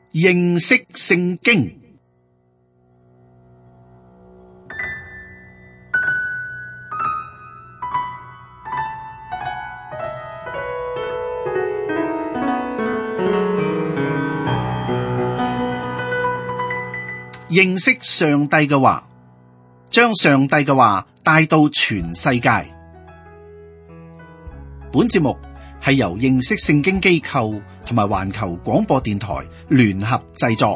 認識聖經。認識上帝嘅話，將上帝嘅話帶到全世界。本節目係由認識聖經機構同埋環球廣播電台聯合製作。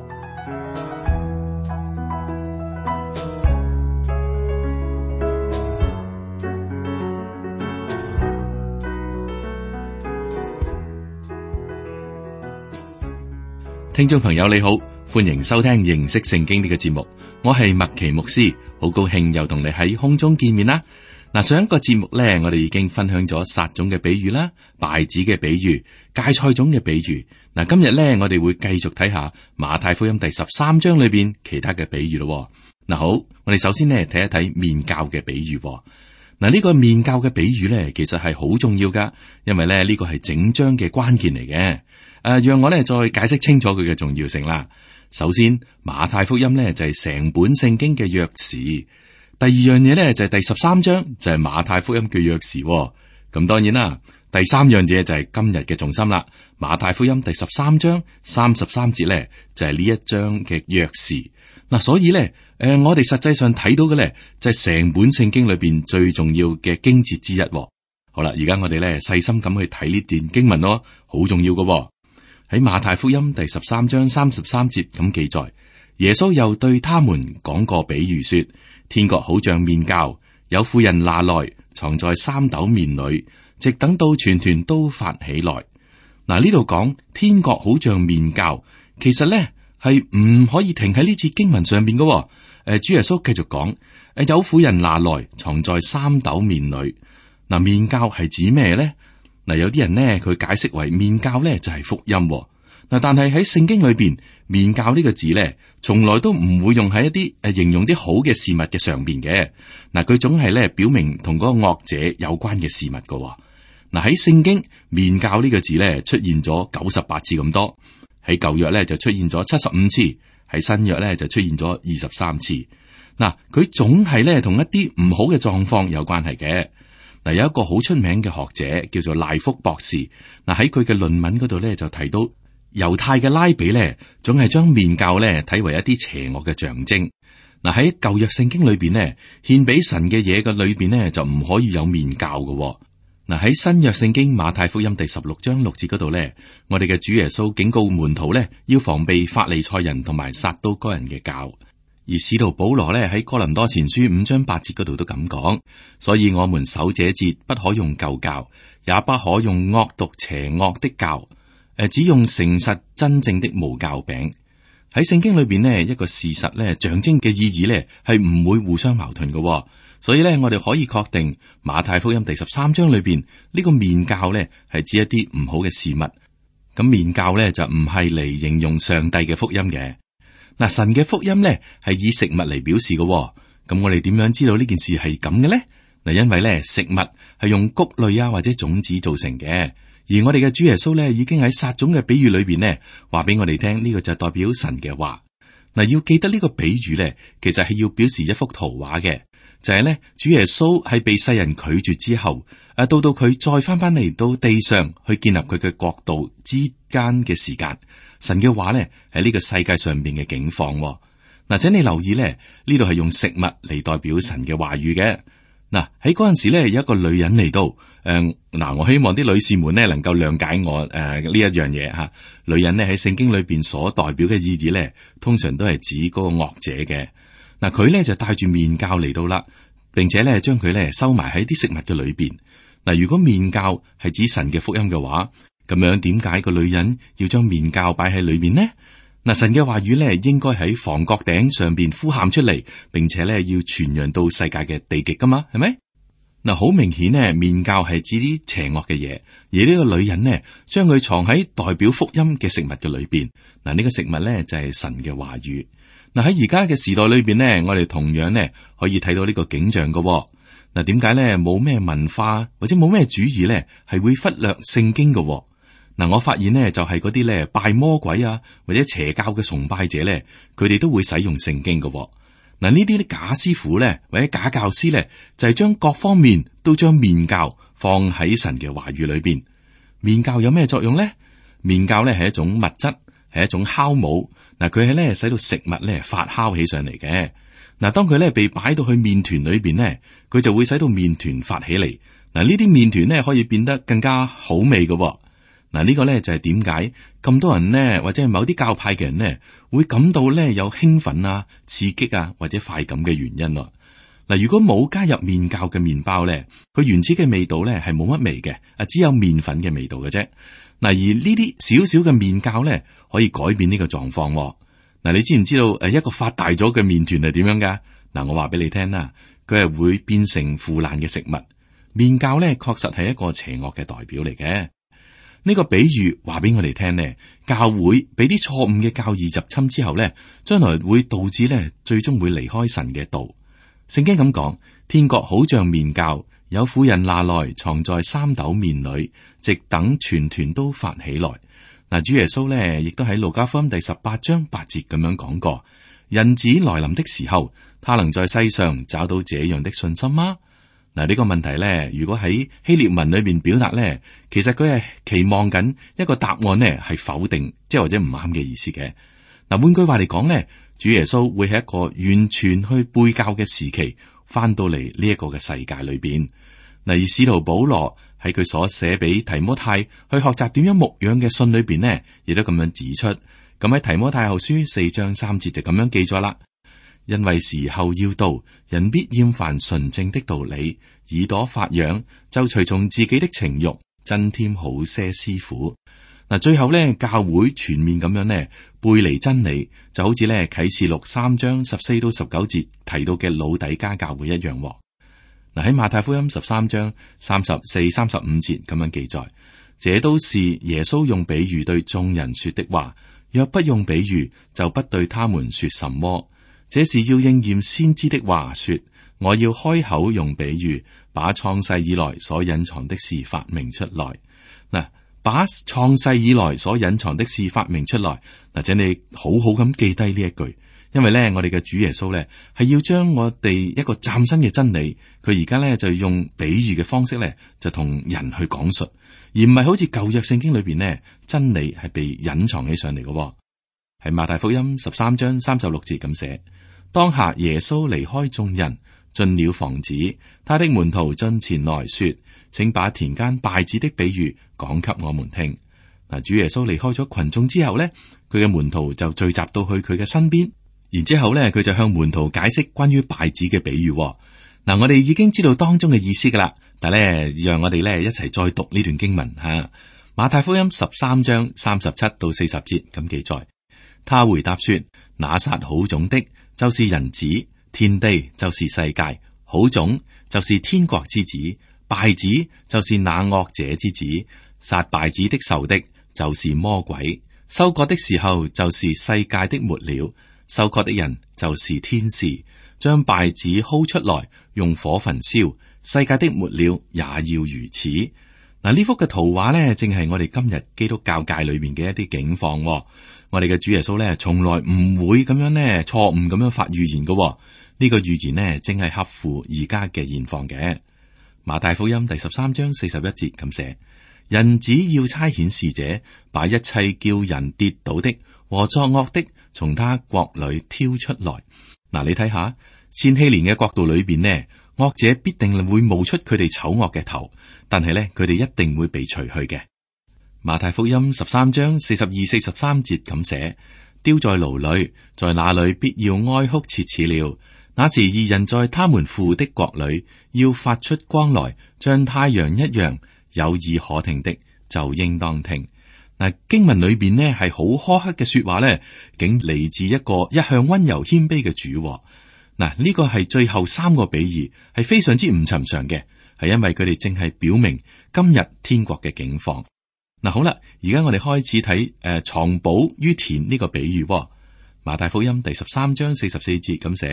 聽眾朋友你好，歡迎收聽認識聖經呢個節目，我係麥奇牧師，好高興又同你喺空中見面啦。嗱，上一個節目呢，我哋已經分享咗撒種嘅比喻啦，稗子嘅比喻，芥菜種嘅比喻。嗱，今日呢，我哋會繼續睇下馬太福音第13章裏邊其他嘅比喻咯。嗱，好，我哋首先呢睇一睇麵酵嘅比喻。嗱，呢個麵酵嘅比喻呢，其實係好重要噶，因為呢個係整章嘅關鍵嚟嘅。讓我呢再解釋清楚佢嘅重要性啦。首先，馬太福音呢就係成本聖經嘅鑰匙。第二樣嘢呢就係第13章就係馬太福音嘅鑰匙。咁當然啦，第三樣嘢就係今日嘅重心啦。馬太福音第13章33節呢就係呢一章嘅鑰匙。嗱，所以呢，我哋實際上睇到嘅呢就係成本聖經裏邊最重要嘅經節之一。好啦，而家我哋呢細心咁去睇呢段經文咯，好重要嘅。喺馬太福音第13章33節咁記載，耶穌又對他們講過比喻說：天國好像麵酵，有婦人拿來藏在三斗麵裏，直等到全團都發起來。嗱，呢度講天國好像麵酵，其實咧係唔可以停喺呢節經文上邊嘅。主耶穌繼續講：有婦人拿來藏在三斗麵裏。嗱，麵酵係指咩咧？嗱，有啲人呢，佢解釋為麵酵咧就係福音。嗱，但係喺聖經裏邊，麵酵呢個字咧，從來都唔會用喺一啲形容啲好嘅事物嘅上邊嘅。嗱，佢總係咧表明同嗰個惡者有關嘅事物噶。嗱，喺聖經，麵酵呢個字咧出現咗98次咁多，喺舊約咧就出現咗75次，喺新約咧就出現咗23次。嗱，佢總係咧同一啲唔好嘅狀況有關係嘅。嗱，有一個好出名嘅學者叫做賴福博士。嗱，喺佢嘅論文嗰度咧就提到，猶太嘅拉比咧總係將麵酵咧睇為一啲邪惡嘅象徵。嗱，喺舊約聖經裏邊呢，獻俾神嘅嘢嘅裏邊呢，就唔可以有麵酵嘅。嗱，喺新約聖經馬太福音第16章6節嗰度咧，我哋嘅主耶穌警告門徒咧要防備法利賽人同埋撒都該人嘅酵。而使徒保羅咧喺哥林多前書5章8節嗰度都咁講，所以我們守這節不可用舊酵，也不可用惡毒邪惡的酵，只用誠實真正的無酵餅。喺聖經裏邊呢，一個事實咧象徵嘅意義咧係唔會互相矛盾嘅。所以咧我哋可以確定馬太福音第13章裏邊呢個麵酵咧係指一啲唔好嘅事物。咁麵酵咧就唔係嚟形容上帝嘅福音嘅。嗱，神嘅福音咧係以食物嚟表示嘅。咁我哋點樣知道呢件事係咁嘅咧？嗱，因為咧食物係用穀類啊或者種子造成嘅，而我哋嘅主耶穌咧已經喺撒種嘅比喻裏邊咧話俾我哋聽，呢個就係代表神嘅話。嗱，要記得呢個比喻咧，其實係要表示一幅圖畫嘅，就係咧主耶穌係被世人拒絕之後，到佢再翻嚟到地上去建立佢嘅國度之間嘅時間。神嘅話咧喺呢個世界上邊嘅境況。嗱，請你留意咧，呢度係用食物嚟代表神嘅話語嘅。嗱，喺嗰陣時咧有一個女人嚟到，我希望啲女士們咧能夠諒解我呢一樣嘢吓。女人咧喺聖經裏邊所代表嘅意義咧，通常都係指嗰個惡者嘅。嗱，佢咧就帶住麵酵嚟到啦，並且咧將佢咧收埋喺啲食物嘅裏邊。嗱，如果麵酵係指神嘅福音嘅話，咁樣點解個女人要將麵酵擺喺裏面呢？嗱，神嘅話語咧應該喺房角頂上邊呼喊出嚟，並且咧要傳揚到世界嘅地極噶嘛，係咪？嗱，好明顯呢，麵酵係指啲邪惡嘅嘢，而呢個女人呢，將佢藏喺代表福音嘅食物嘅裏邊。嗱，呢個食物咧就係神嘅話語。嗱，喺而家嘅時代裏邊呢，我哋同樣呢可以睇到呢個景象噶。嗱，點解咧冇咩文化或者冇咩主義咧係會忽略聖經噶？ 嗱，我發現呢，就係嗰啲咧拜魔鬼啊或者邪教嘅崇拜者咧，佢哋都會使用聖經嘅。嗱，呢啲假師傅咧或者假教師咧，就係將各方面都將面教放喺神嘅話語裏邊。面教有咩作用咧？面教咧係一種物質，係一種酵母。嗱，佢係咧使到食物咧發酵起上嚟嘅。嗱，當佢咧被擺到去麵團裏邊咧，佢就會使到麵團發起嚟。嗱，呢啲麵團咧可以變得更加好味嘅。嗱，呢個咧就係點解咁多人呢，或者係某啲教派嘅人呢，會感到咧有興奮啊、刺激啊或者快感嘅原因咯。嗱，如果冇加入麵教嘅麵包咧，佢原始嘅味道咧係冇乜味嘅，只有麵粉嘅味道嘅啫。嗱，而呢啲少少嘅麵教咧，可以改變呢個狀況。嗱，你知唔知道一個發大咗嘅麵團係點樣噶？嗱，我話俾你聽啦，佢係會變成腐爛嘅食物。麵教咧確實係一個邪惡嘅代表嚟嘅。呢個比喻話俾我哋聽呢，教會俾啲錯誤嘅教義入侵之後呢，將來會導致呢，最終會離開神嘅道。聖經咁講，天國好像麵酵，有婦人拿來藏在三斗麵裏，直等全團都發起來。嗱，主耶穌呢亦都喺路加福音第18章8節咁樣講過，人子來臨的時候，他能在世上找到這樣的信心嗎？嗱，呢個問題咧，如果喺希臘文裏邊表達咧，其實佢係期望緊一個答案咧，係否定，即係或者唔啱嘅意思嘅。嗱，換句話嚟講咧，主耶穌會喺一個完全去背教嘅時期，翻到嚟呢一個嘅世界裏邊。嗱，而使徒保羅喺佢所寫俾提摩太去學習點樣牧養嘅信裏邊呢，亦都咁樣指出。咁喺提摩太後書4章3節就咁樣記咗啦。因為時候要到，人必厭煩純正的道理，耳朵發癢，就隨從自己的情慾，增添好些師傅。嗱，最後咧，教會全面咁樣咧背離真理，就好似咧啟示錄3章14到19節提到嘅老底嘉教會一樣。嗱，喺馬太福音13章34、35節咁樣記載，這都是耶穌用比喻對眾人說的話。若不用比喻，就不對他們說什麼。這是要應驗先知的話說，我要開口用比喻，把創世以來所隱藏的事發明出來。嗱，把創世以來所隱藏的事發明出來。嗱，請你好好咁記低呢一句，因為咧，我哋嘅主耶穌咧係要將我哋一個嶄新嘅真理，佢而家咧就用比喻嘅方式咧就同人去講述，而唔係好似舊約聖經裏邊呢，真理係被隱藏起上嚟嘅。喺馬太福音13章36節咁寫。當下耶穌離開眾人，進了房子，他的門徒進前來說，請把田間稗子的比喻講給我們聽。嗱，主耶穌離開咗群眾之後呢，佢嘅門徒就聚集到去佢嘅身邊，然之後呢，佢就向門徒解釋關於稗子嘅比喻。嗱，我哋已經知道當中嘅意思噶啦，但係咧，讓我哋咧一齊再讀呢段經文吓。馬太福音13章37到40節咁記載，他回答說：那撒好種的，就是人子，天地就是世界，好種就是天國之子，稗子就是那惡者之子，撒稗子的仇敵就是魔鬼。收割的時候就是世界的末了，收割的人就是天使，將稗子薅出來，用火焚燒。世界的末了也要如此。嗱，呢幅嘅圖畫呢，正係我哋今日基督教界裏面嘅一啲境況。我哋嘅主耶穌咧，從來唔會咁樣咧錯誤咁樣發預言嘅。呢個預言呢，正係合乎而家嘅現況嘅。馬太福音第13章41節咁寫：人子要差遣使者，把一切叫人跌倒的和作惡的，從他國裏挑出來。嗱，你睇下千禧年嘅國度裏邊呢，惡者必定會冒出佢哋醜惡嘅頭，但係咧，佢哋一定會被除去嘅。馬太福音13章42、43節咁寫：丟在牢裏，在那裏必要哀哭切齒了。那時義人在他們父的國裏要發出光來，像太陽一樣。有耳可聽的就應當聽。嗱，經文裏邊呢係好苛刻嘅說話呢，竟嚟自一個一向溫柔謙卑嘅主。嗱，呢個係最後3個比喻，係非常之唔尋常嘅，係因為佢哋正係表明今日天國嘅境況。嗱，好啦，而家我哋開始睇藏寶於田呢個比喻。馬太福音第13章44節咁寫：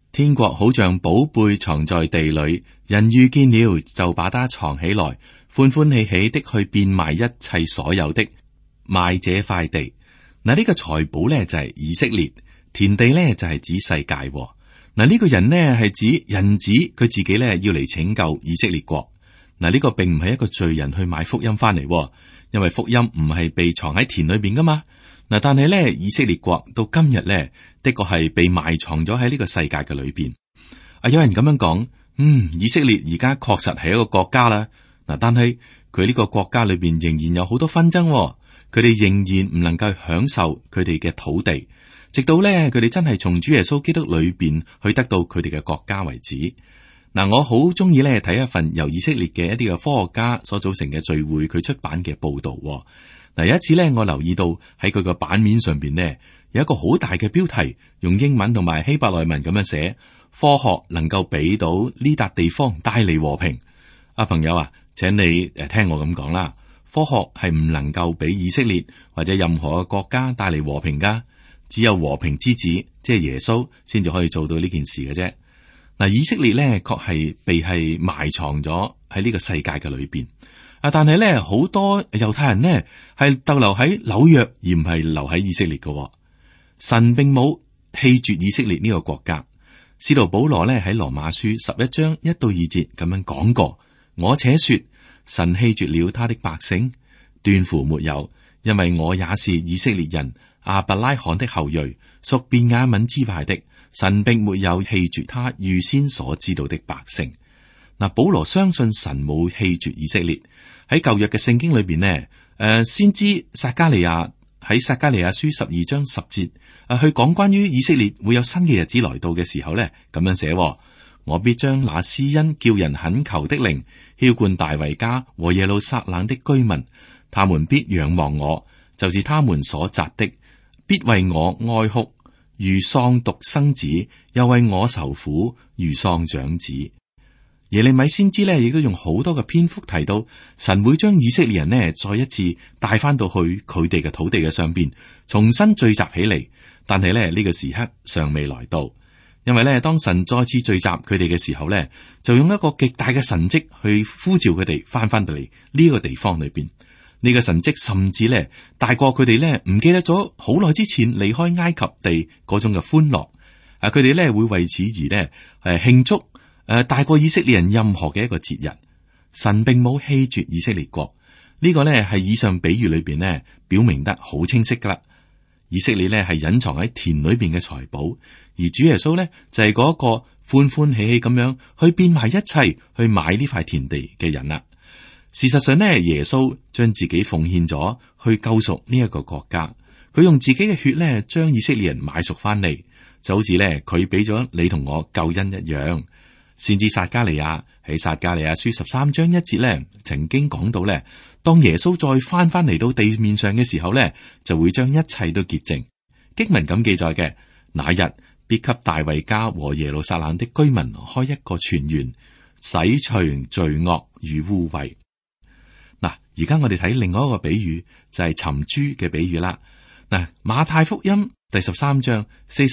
天國好像寶貝藏在地裏，人遇見了就把它藏起來，歡歡喜喜的去變賣一切所有的，賣這塊地。嗱，呢個財寶咧就係以色列，田地咧就係指世界。嗱，呢個人呢係指人子，佢自己咧要嚟拯救以色列國。嗱，呢個並唔係一個罪人去買福音翻嚟，因為福音唔係被藏喺田裏邊噶嘛。嗱，但係咧以色列國到今日咧的確係被埋藏咗喺呢個世界嘅裏邊。有人咁樣講，以色列而家確實係一個國家啦。嗱，但係佢呢個國家裏邊仍然有好多紛爭，佢哋仍然唔能夠享受佢哋嘅土地，直到咧佢哋真係從主耶穌基督裏邊去得到佢哋嘅國家為止。嗱，我好中意咧睇一份由以色列嘅一啲嘅科學家所組成嘅聚會佢出版嘅報道。嗱，有一次咧，我留意到喺佢個版面上邊呢，有一個好大嘅標題，用英文同埋希伯來文咁樣寫：科學能夠俾到呢笪地方帶嚟和平。朋友啊，請你聽我咁講啦，科學係唔能夠俾以色列或者任何嘅國家帶嚟和平噶，只有和平之子，即係耶穌，先至可以做到呢件事嘅啫。嗱，以色列咧確係被係埋藏咗喺呢個世界嘅裏邊。但係咧好多猶太人呢係逗留喺紐約，而唔係留喺以色列嘅。神並冇棄絕以色列呢個國家。使徒保羅咧喺羅馬書11章1到2節咁樣講過：我且說，神棄絕了他的百姓，斷乎沒有，因為我也是以色列人，亞伯拉罕的後裔，屬便雅憫支派的。神並沒有棄絕他預先所知道的百姓。嗱，保羅相信神冇棄絕以色列。喺舊約嘅聖經裏邊呢，先知撒迦利亞喺撒迦利亞書12章10節，去講關於以色列會有新嘅日子來到嘅時候呢，咁樣寫：我必將那施恩叫人懇求的靈澆灌大衛家和耶路撒冷的居民，他們必仰望我，就是他們所扎的，必為我哀哭，如喪獨生子，又為我受苦，如喪長子。耶利米先知咧，亦都用好多嘅篇幅提到神會將以色列人呢再一次帶翻到去佢哋嘅土地嘅上邊，重新聚集起嚟。但係咧呢個時刻尚未來到，因為咧當神再次聚集佢哋嘅時候咧，就用一個極大嘅神蹟去呼召佢哋翻翻到嚟呢個地方裏邊。呢個神蹟甚至咧大過佢哋咧唔記得咗好耐之前離開埃及地嗰種嘅歡樂。佢哋咧會為此而咧慶祝。大過以色列人任何嘅一個節日。神並冇棄絕以色列國，呢個呢係以上比喻裏邊呢表明得好清晰噶啦。以色列呢係隱藏喺田裏邊嘅財寶，而主耶穌呢就係嗰個歡歡喜喜咁樣去變賣一切去買呢塊田地嘅人啦。事實上呢，耶穌將自己奉獻咗去救贖呢一個國家，佢用自己嘅血呢將以色列人買贖翻嚟，就好似呢佢俾咗你同我救恩一樣。先知撒迦利亞喺撒迦利亞書13章1節咧，曾經講到咧，當耶穌再翻嚟到地面上嘅時候咧，就會將一切都潔淨。經文咁記載嘅，那日必給大衛家和耶路撒冷的居民開一個泉源，洗除罪惡與污穢。嗱，而家我哋睇另外一個比喻，就係尋珠嘅比喻啦。嗱，馬太福音第13章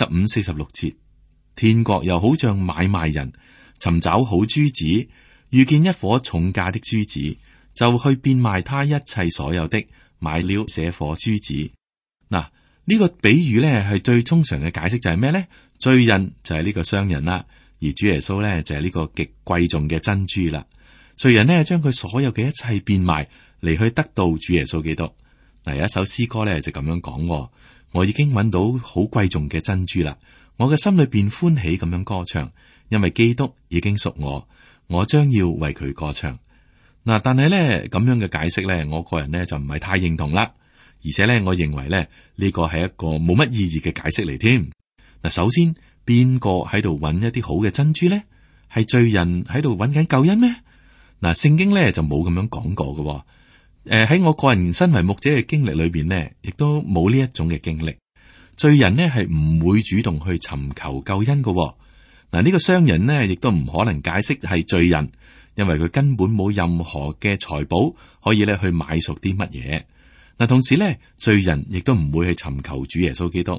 45、46節，天國又好像買賣人尋找好珠子，遇見一顆重價的珠子，就去變賣他一切所有的，買了這顆珠子。嗱，呢個比喻咧係最通常嘅解釋就係咩咧？罪人就係呢個商人啦，而主耶穌咧就係呢個極貴重嘅珍珠啦。罪人呢將佢所有嘅一切變賣嚟去得到主耶穌基督。嗱，有一首詩歌咧就咁樣講：我已經揾到好貴重嘅珍珠啦，我嘅心裏邊歡喜咁樣歌唱。因為基督已經屬我，我將要為佢歌唱。嗱，但係咧咁樣嘅解釋咧，我個人咧就唔係太認同啦。而且咧，我認為咧呢個係一個冇乜意義嘅解釋嚟添。嗱，首先邊個喺度揾一啲好嘅珍珠咧？係罪人喺度揾緊救恩咩？嗱，聖經咧就冇咁樣講過嘅。喺我個人身為牧者嘅經歷裏邊呢，亦都冇呢一種嘅經歷。罪人呢係唔會主動去尋求救恩嘅。嗱，呢個商人呢，亦都唔可能解釋係罪人，因為佢根本冇任何嘅財寶可以咧去買贖啲乜嘢。嗱，同時咧，罪人亦都唔會去尋求主耶穌基督，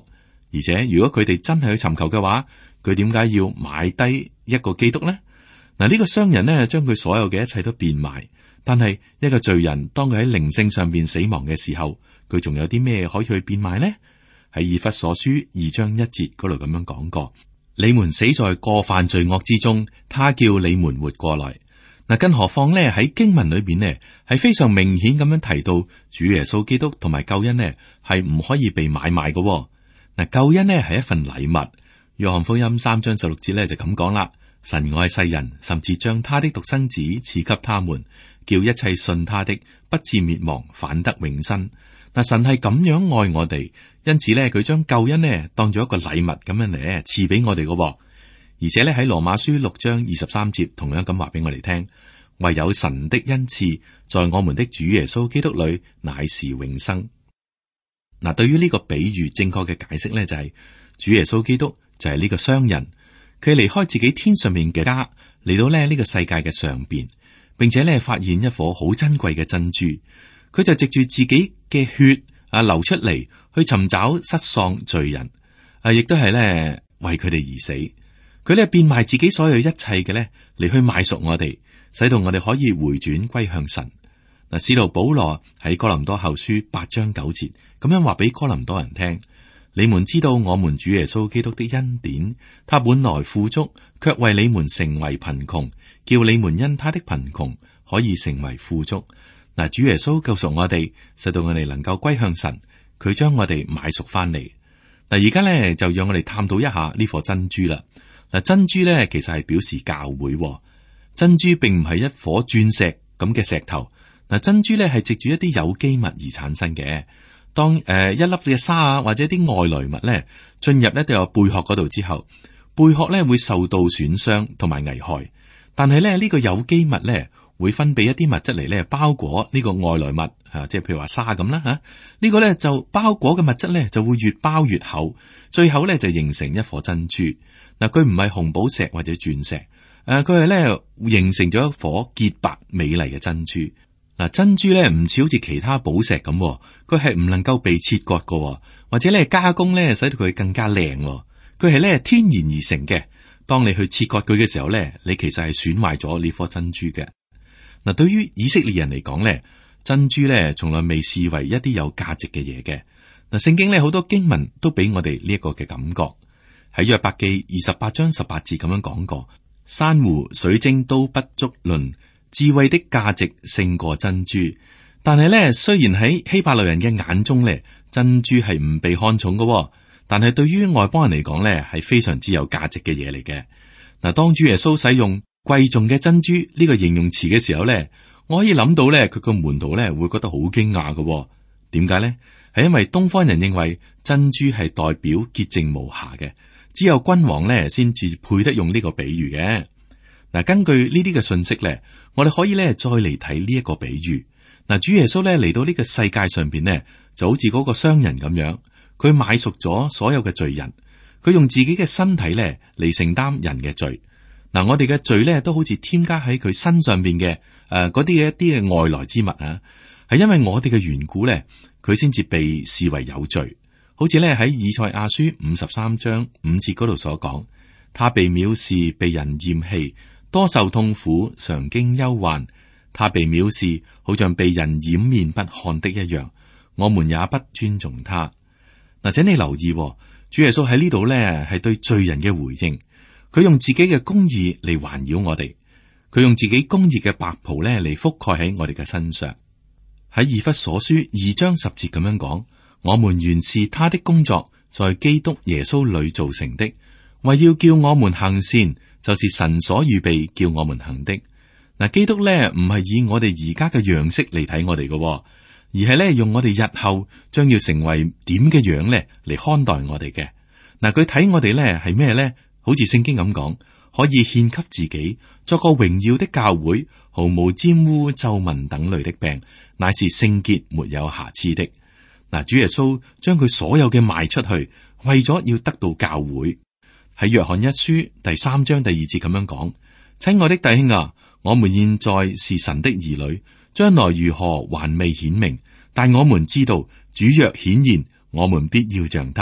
而且如果佢哋真係去尋求嘅話，佢點解要買低一個基督呢？嗱，呢個商人呢，將佢所有嘅一切都變賣，但係一個罪人當佢喺靈性上邊死亡嘅時候，佢仲有啲咩可以去變賣呢？喺以弗所書2章1節嗰度咁樣講過：你們死在過犯罪惡之中，他叫你們活過來。嗱，更何況呢，喺經文裏邊呢，係非常明顯咁樣提到主耶穌基督同埋救恩呢，係唔可以被買賣嘅。嗱，救恩呢係一份禮物。約翰福音3章16節呢就咁講啦：神愛世人，甚至將他的獨生子賜給他們，叫一切信他的不至滅亡，反得永生。嗱，神係咁樣愛我哋，因此呢，佢將救恩呢當咗一個禮物咁樣嚟賜俾我哋嘅。而且咧喺羅馬書6章23節同樣咁話俾我哋聽，唯有神的恩賜在我們的主耶穌基督裏乃是永生。嗱，對於呢個比喻正確嘅解釋咧，就係主耶穌基督就係呢個商人，佢離開自己天上面嘅家，嚟到呢個世界嘅上邊，並且咧發現一顆好珍貴嘅珍珠，佢就藉住自己嘅血流出嚟去尋找失喪罪人，亦都係咧為佢哋而死。佢咧變賣自己所有一切嘅咧嚟去買贖我哋，使到我哋可以回轉歸向神。嗱，使徒保羅喺哥林多後書8章9節咁樣話俾哥林多人聽：你們知道我們主耶穌基督的恩典，他本來富足，卻為你們成為貧窮，叫你們因他的貧窮可以成為富足。嗱，主耶穌救贖我哋，使到我哋能夠歸向神，佢將我哋買贖翻嚟。嗱，而家咧就讓我哋探討一下呢顆珍珠啦。嗱，珍珠咧其實係表示教會，珍珠並唔係一顆鑽石咁嘅石頭。嗱，珍珠咧係藉住一啲有機物而產生嘅。當一粒嘅沙啊或者啲外來物咧進入呢個貝殼嗰度之後，貝殼咧會受到損傷同埋危害。但係咧呢個有機物咧會分泌一啲物質嚟咧包裹呢個外來物啊，即係譬如話沙咁啦吓。呢個咧就包裹嘅物質咧就會越包越厚，最後咧就形成一顆珍珠。嗱，佢唔係紅寶石或者鑽石，佢係咧形成咗一顆潔白美麗嘅珍珠。嗱，珍珠咧唔似好似其他寶石咁，佢係唔能夠被切割嘅，或者咧加工咧使到佢更加靚。佢係咧天然而成嘅。當你去切割佢嘅時候咧，你其實係損壞咗呢顆珍珠嘅。嗱，對於以色列人嚟講咧，珍珠咧從來未視為一啲有價值嘅嘢嘅。嗱，聖經咧好多經文都俾我哋呢一個嘅感覺。喺約伯記28章18節咁樣講過：珊瑚水晶都不足論，智慧的價值勝過珍珠。但係咧，雖然喺希伯來人嘅眼中咧，珍珠係唔被看重嘅，但係對於外邦人嚟講咧，係非常之有價值嘅嘢嚟嘅。嗱，當主耶穌使用貴重嘅珍珠呢個形容詞嘅時候咧，我可以諗到咧，佢個門徒咧會覺得好驚訝嘅。點解咧？係因為東方人認為珍珠係代表潔淨無瑕嘅。只有君王咧，先至配得用呢個比喻嘅。嗱，根據呢啲嘅信息咧，我哋可以咧再嚟睇呢一個比喻。嗱，主耶穌咧嚟到呢個世界上邊咧，就好似嗰個商人咁樣，佢買贖咗所有嘅罪人，佢用自己嘅身體咧嚟承擔人嘅罪。嗱，我哋嘅罪咧都好似添加喺佢身上邊嘅嗰啲嘅一啲嘅外來之物啊，係因為我哋嘅緣故咧，佢先至被視為有罪。好似咧喺以賽亞書53章5節嗰度所講，他被藐視，被人厭棄，多受痛苦，常經憂患。他被藐視，好像被人掩面不看的一樣，我們也不尊重他。嗱，請你留意，主耶穌喺呢度咧係對罪人嘅回應，佢用自己嘅公義嚟環繞我哋，佢用自己公義嘅白袍咧嚟覆蓋喺我哋嘅身上。喺以弗所書2章10節咁樣講。我們原是他的工作，在基督耶穌裏造成的，為要叫我們行善，就是神所預備叫我們行的。嗱，基督咧唔係以我哋而家嘅樣式嚟睇我哋嘅，而係咧用我哋日後將要成為點嘅樣咧嚟看待我哋嘅。嗱，佢睇我哋咧係咩咧？好似聖經咁講，可以獻給自己，作個榮耀的教會，毫無沾污、皺紋等類的病，乃是聖潔沒有瑕疵的。嗱，主耶穌將佢所有嘅賣出去，為咗要得到教會。喺約翰一書第3章第2節咁樣講：親愛的弟兄啊，我們現在是神的兒女，將來如何還未顯明，但我們知道主若顯現，我們必要像他，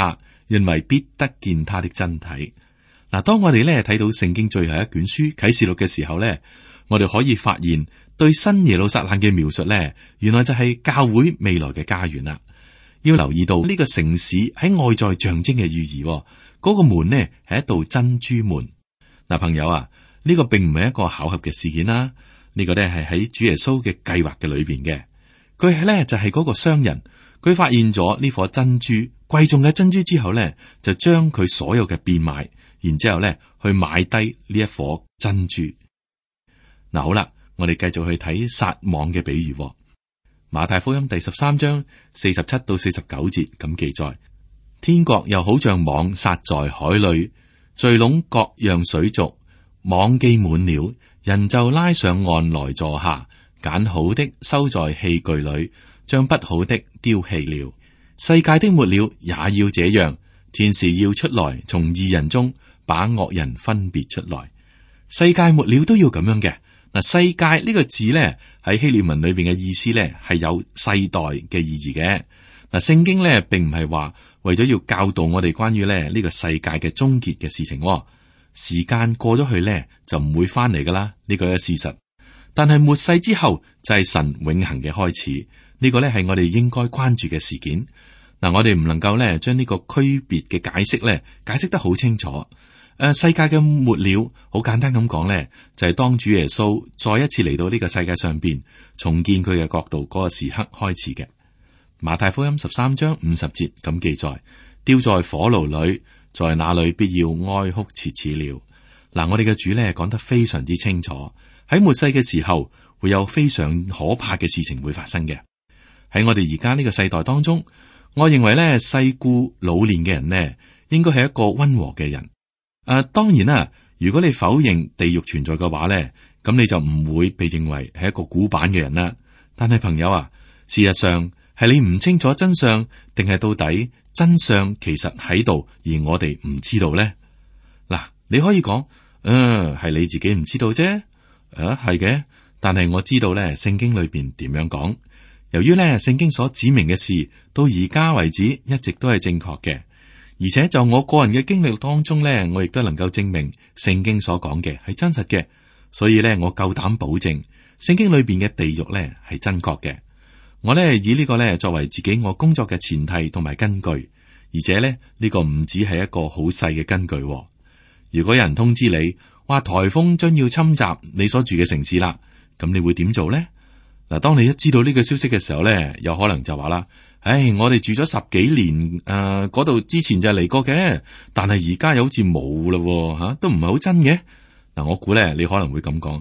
因為必得見他的真體。嗱，當我哋咧睇到聖經最後一卷書啟示錄嘅時候咧，我哋可以發現對新耶路撒冷嘅描述咧，原來就係教會未來嘅家園啦。要留意到呢個城市喺外在象徵嘅意義，嗰個門呢係一道珍珠門。嗱，朋友啊，呢個並唔係一個巧合嘅事件啦，呢個呢係喺主耶穌嘅計劃嘅裏邊嘅。佢係呢就係嗰個商人，佢發現咗呢顆珍珠貴重嘅珍珠之後呢，就將佢所有嘅變賣，然之後呢去買低呢一顆珍珠。嗱，好啦，我哋繼續去睇撒網嘅比喻。馬太福音第13章47到49節咁記載：天國又好像網撒在海裏，聚攏各樣水族，網既滿了，人就拉上岸來坐下，揀好的收在器具裏，將不好的丟棄了。世界的末了也要這樣，天使要出來從義人中把惡人分別出來。世界末了都要咁樣嘅。嗱，世界呢個字咧喺希臘文裏邊嘅意思咧係有世代嘅意義嘅。嗱，聖經咧並唔係話為咗要教導我哋關於咧呢個世界嘅終結嘅事情。時間過咗去咧就唔會翻嚟噶啦，呢個係事實。但係末世之後就係神永恆嘅開始，呢個咧係我哋應該關注嘅事件。嗱，我哋唔能夠咧將呢個區別嘅解釋咧解釋得好清楚。世界嘅末了，好簡單咁講咧，就係當主耶穌再一次嚟到呢個世界上邊重建佢嘅國度嗰個時刻開始嘅。馬太福音13章50節咁記載：丟在火爐裏，在那裏必要哀哭切齒了。嗱，我哋嘅主咧講得非常之清楚，喺末世嘅時候會有非常可怕嘅事情會發生嘅。喺我哋而家呢個世代當中，我認為咧世故老練嘅人呢，應該係一個溫和嘅人。當然啦，如果你否認地獄存在嘅話咧，咁你就唔會被認為係一個古板嘅人啦。但係朋友啊，事實上係你唔清楚真相，定係到底真相其實喺度，而我哋唔知道咧？嗱，你可以講，係你自己唔知道啫。係嘅，但係我知道咧，聖經裏邊點樣講。由於咧，聖經所指明嘅事，到而家為止一直都係正確嘅。而且就我個人嘅經歷當中咧，我亦都能夠證明聖經所講嘅係真實嘅，所以咧我夠膽保證聖經裏邊嘅地獄咧係真確嘅。我咧以呢個咧作為自己我工作嘅前提同埋根據，而且咧呢個唔只係一個好細嘅根據。如果有人通知你話颱風將要侵襲你所住嘅城市啦，咁你會點做咧？嗱，當你一知道呢個消息嘅時候咧，有可能就話啦。我哋住咗10幾年，嗰度之前就嚟過嘅，但係而家又好似冇啦，吓都唔係好真嘅。嗱，我估咧你可能會咁講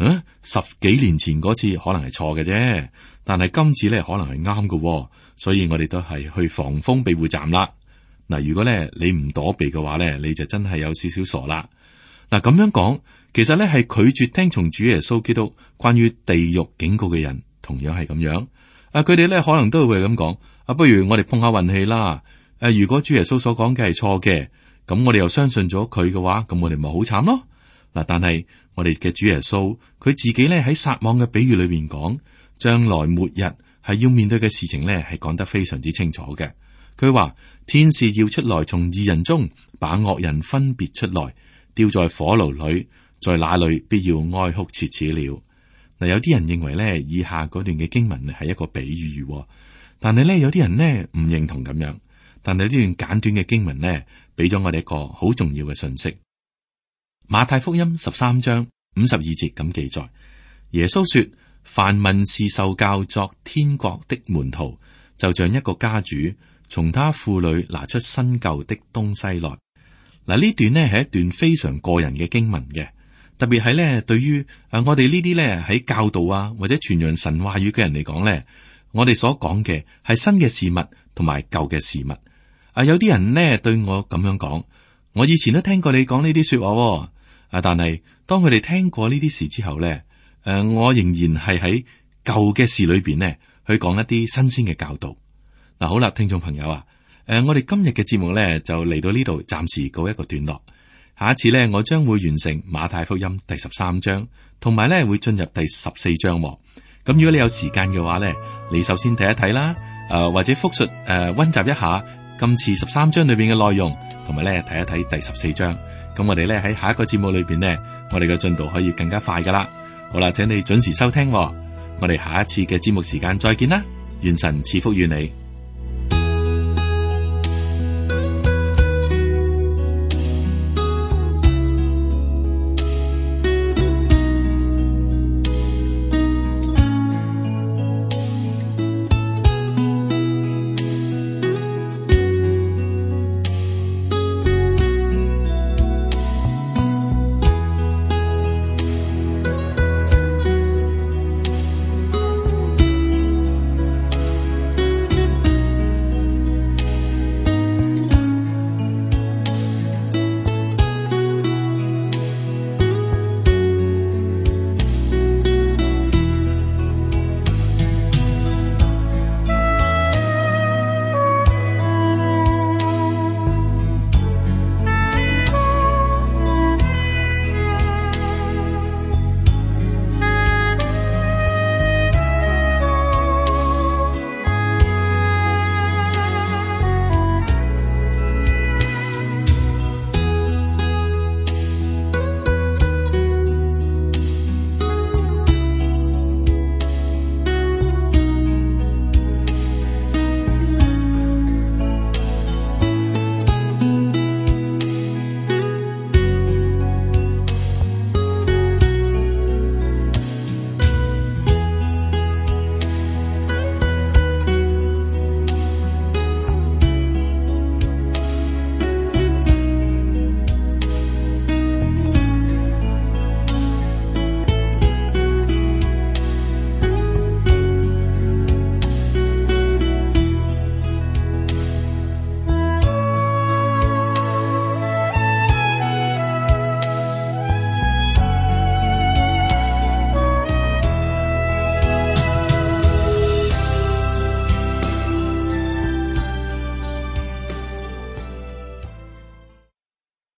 ，10幾年前嗰次可能係錯嘅啫，但係今次咧可能係啱嘅，所以我哋都係去防風庇護站啦。嗱，如果咧你唔躲避嘅話咧，你就真係有少少傻啦。嗱，咁樣講，其實咧係拒絕聽從主耶穌基督關於地獄警告嘅人，同樣係咁樣。佢哋咧可能都會咁講。不如我哋碰下運氣啦。如果主耶穌所講嘅係錯嘅，咁我哋又相信咗佢嘅話，咁我哋咪好慘咯。嗱，但係我哋嘅主耶穌，佢自己咧喺撒網嘅比喻裏邊講，將來末日係要面對嘅事情咧，係講得非常之清楚嘅。佢話天使要出來從義人中把惡人分別出來，丟在火爐裏，在那裏必要哀哭切齒了。嗱，有啲人認為咧，以下嗰段嘅經文係一個比喻。但係咧，有啲人呢唔認同咁樣。但係呢段簡短嘅經文呢，俾咗我哋一個好重要嘅信息。馬太福音13章52節咁記載，耶穌說：凡文士受教作天國的門徒，就像一個家主從他庫裏拿出新舊的東西來。嗱，呢段呢係一段非常個人嘅經文嘅，特別係咧對於我哋呢啲咧喺教導啊或者傳揚神話語嘅人嚟講咧。我哋所講嘅係新嘅事物同埋舊嘅事物。有啲人呢對我咁樣講，我以前都聽過你講呢啲說話。但係當佢哋聽過呢啲事之後呢，我仍然係喺舊嘅事裏邊呢去講一啲新鮮嘅教導。嗱，好啦，聽眾朋友啊，我哋今日嘅節目呢就嚟到呢度，暫時告一個段落。下一次呢，我將會完成馬太福音第13章，同埋呢會進入第14章。咁如果你有時間嘅話咧，你首先睇一睇啦，或者複述溫習一下今次13章裏邊嘅內容，同埋咧睇一睇第14章。咁我哋咧喺下一個節目裏邊呢，我哋嘅進度可以更加快噶啦。好啦，請你準時收聽，我哋下一次嘅節目時間再見啦。願神賜福於你。